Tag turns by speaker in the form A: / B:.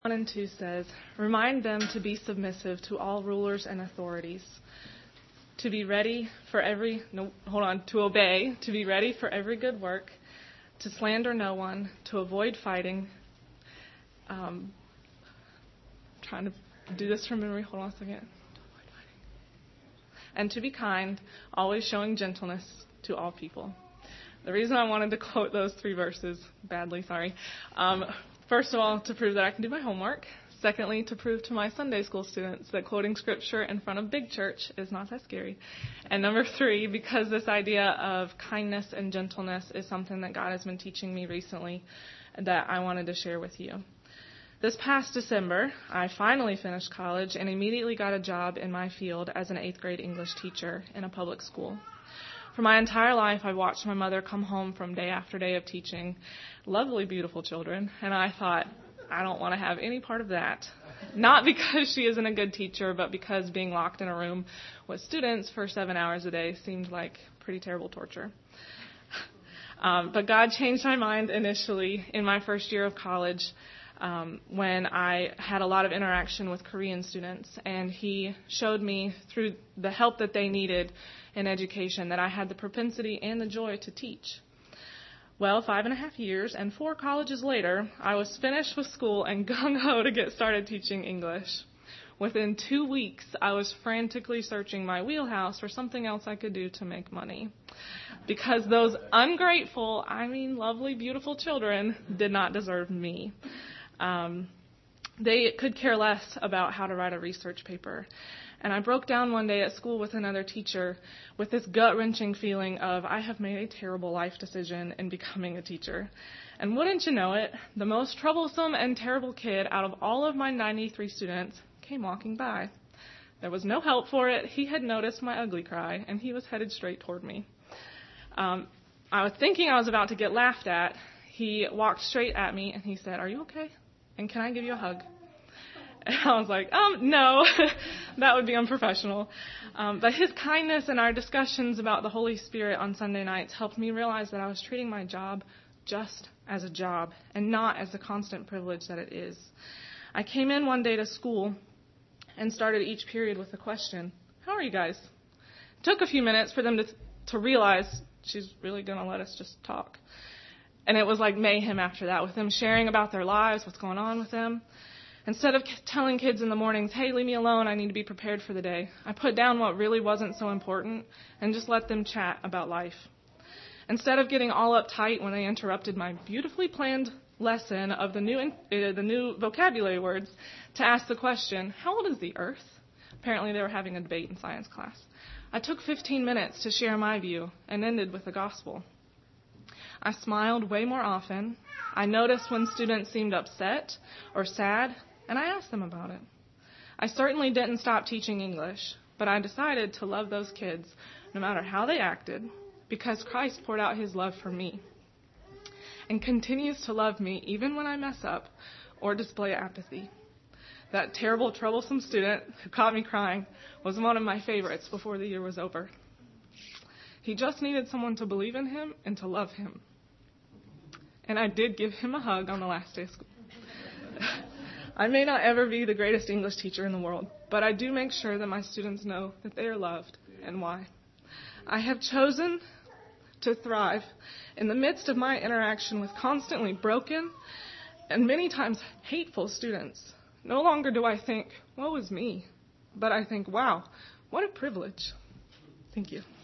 A: 1 and 2 says, "Remind them to be submissive to all rulers and authorities, to be ready for every, to obey, to be ready for every good work, to slander no one, to avoid fighting." Trying to do this from memory. Hold on a second. "And to be kind, always showing gentleness to all people." The reason I wanted to quote those 3 verses, first of all, to prove that I can do my homework. Secondly, to prove to my Sunday school students that quoting scripture in front of big church is not that scary. And number 3, because this idea of kindness and gentleness is something that God has been teaching me recently that I wanted to share with you. This past December, I finally finished college and immediately got a job in my field as an 8th grade English teacher in a public school. For my entire life, I watched my mother come home from day after day of teaching lovely, beautiful children, and I thought, I don't want to have any part of that. Not because she isn't a good teacher, but because being locked in a room with students for 7 hours a day seemed like pretty terrible torture. But God changed my mind initially in my first year of college when I had a lot of interaction with Korean students, and He showed me through the help that they needed in education that I had the propensity and the joy to teach. Well, 5.5 years and 4 colleges later, I was finished with school and gung-ho to get started teaching English. Within 2 weeks, I was frantically searching my wheelhouse for something else I could do to make money. Because those ungrateful, lovely, beautiful children did not deserve me. They could care less about how to write a research paper. And I broke down one day at school with another teacher with this gut-wrenching feeling of, I have made a terrible life decision in becoming a teacher. And wouldn't you know it, the most troublesome and terrible kid out of all of my 93 students came walking by. There was no help for it. He had noticed my ugly cry, and he was headed straight toward me. I was thinking I was about to get laughed at. He walked straight at me, and he said, "Are you okay? And can I give you a hug?" And I was like, no, that would be unprofessional. But his kindness and our discussions about the Holy Spirit on Sunday nights helped me realize that I was treating my job just as a job and not as the constant privilege that it is. I came in one day to school and started each period with a question: "How are you guys?" It took a few minutes for them to realize she's really going to let us just talk. And it was like mayhem after that, with them sharing about their lives, what's going on with them. Instead of telling kids in the mornings, "Hey, leave me alone, I need to be prepared for the day," I put down what really wasn't so important and just let them chat about life. Instead of getting all uptight when they interrupted my beautifully planned lesson of the new vocabulary words, to ask the question, "How old is the Earth?" Apparently they were having a debate in science class. I took 15 minutes to share my view and ended with the gospel. I smiled way more often. I noticed when students seemed upset or sad, and I asked them about it. I certainly didn't stop teaching English, but I decided to love those kids no matter how they acted, because Christ poured out His love for me and continues to love me even when I mess up or display apathy. That terrible, troublesome student who caught me crying was one of my favorites before the year was over. He just needed someone to believe in him and to love him. And I did give him a hug on the last day of school. I may not ever be the greatest English teacher in the world, but I do make sure that my students know that they are loved and why. I have chosen to thrive in the midst of my interaction with constantly broken and many times hateful students. No longer do I think, woe is me, but I think, wow, what a privilege. Thank you.